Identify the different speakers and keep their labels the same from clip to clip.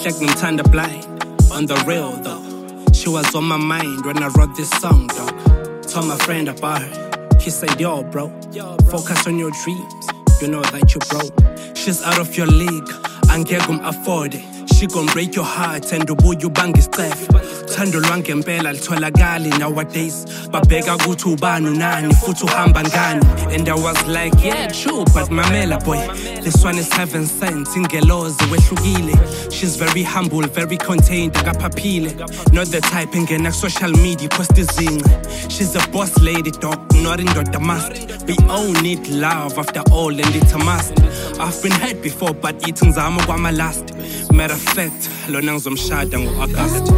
Speaker 1: Jack Nimtanda blind. On the real though, she was on my mind when I wrote this song, dog. Told my friend about her, he said, yo bro, focus on your dreams, you know that you broke. She's out of your league, angeke afford it. She gon' break your heart and ubuye ubange iscefe. Thando lwangempela litholakali nowadays. Babheka ukuthi ubani unani futhi uhamba ngani. And I was like, yeah, true, but mamela boy, this one is heaven sent, ingelozi wehlukile. She's very humble, very contained, akaphaphile. Not the type engena social media post izinqe. She's a boss lady dog, not indoda must. We all need love after all and it's a must. I've been hurt before but ithi ngizama kwama last. Matter of fact, lona ngizomshada ngo-August.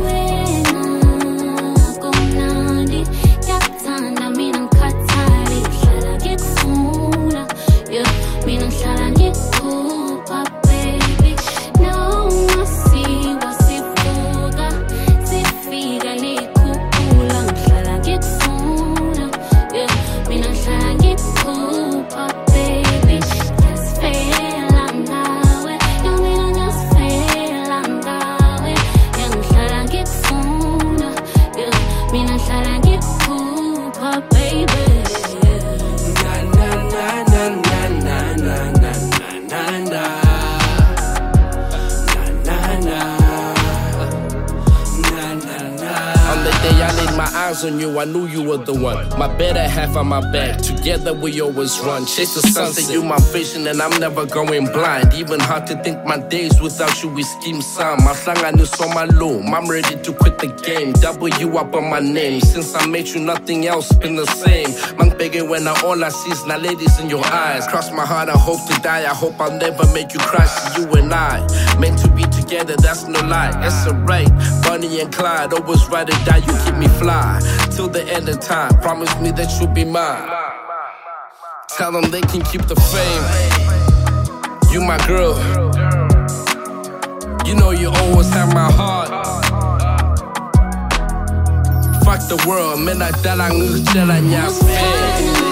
Speaker 2: On you, I knew you were the one. My better half on my back. Together we always run. Chase the sunset, you my vision, and I'm never going blind. Even hard to think my days without you, we scheme some. Mahlanganiso on my loom. I'm ready to quit the game. Double you up on my name. Since I met you, nothing else been the same. Man begging when all I see is now ladies in your eyes. Cross my heart, I hope to die. I hope I'll never make you cry. See you and I meant to be together, that's no lie. It's alright. Bonnie and Clyde, always ride or die. You keep me fly till the end of time. Promise me that you'll be mine. Tell them they can keep the fame. You my girl. You know you always have my heart. Fuck the world, man, I tell you,